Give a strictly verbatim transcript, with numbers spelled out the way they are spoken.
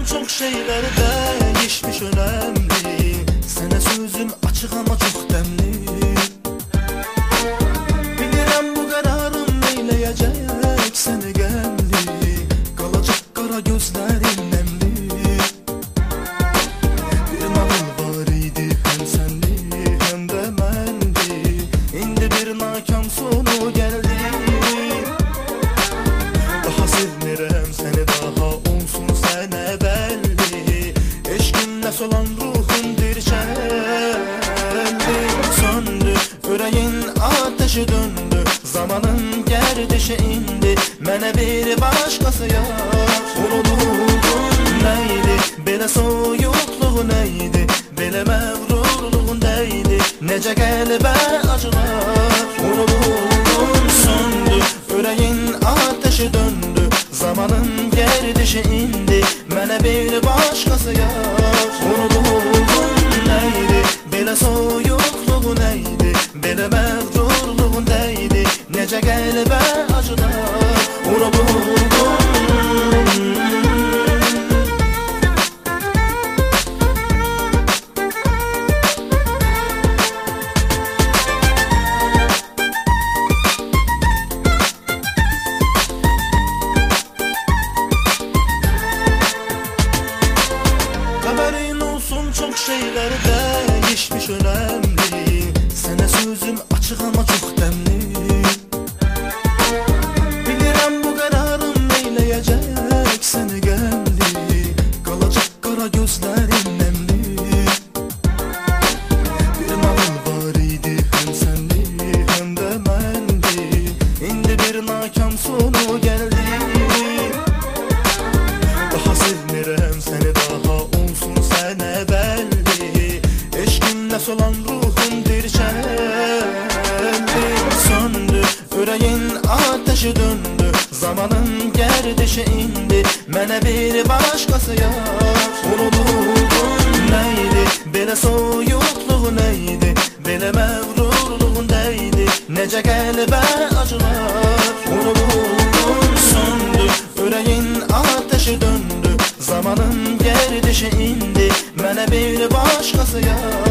çok şeyler değişmiş önemli. Sana sözüm açık ama çok demli. Bilirəm bu kararım neyleyecek seni gemli. Kalacak kara gözlerin nemli. Bir nağıl var idi hem senli hem de mendi. İndi bir nakam sonu geldi. Daha sevmirəm seni daha olsun sene belli. Eşkimle solan ruhum dirçeldi. Söndü yüreğin ateşi döndü. Zamanın gerdişi indi. Mene bir başkası yok. Unutulduğun neydi? Belə soyuqluğu neydi? Belə məğrurluğun deydi? Necə qəlbə acılar. Unutuldun söndü yüreğin ateşi döndü. Zamanın gerdişi indi. Mene bir başkası yok. Unutuldun neydi? Belə soyuqluğu neydi? Belə məğrurluğun deydi? Necə qəlbə acılar. Unutuldun. Haberin olsun çok şeyler değişmiş önemli. Sana sözüm açık ama çok demli. Bilirəm bu kararım neyleyecek seni gemli. Kalacak kara gözlerin nemli. Bir nağıl var idi hem senli hem de mendi. İndi bir nakam sonu geldi. Daha sevmirəm seni daha olsun sene belli. Eşkimle solan ruhum dirçeldi. Söndü yüreğin ateşi döndü. Zamanın gerdişi indi. Mene bir başkası yok. Unutuldun neydi? Belə soyuqluğu neydi? Belə məğrurluğun deydi? Necə qəlbə acılar. Unutuldun söndü yüreğin ateşi döndü. Zamanın gerdişi indi. Mene bir başkası yok.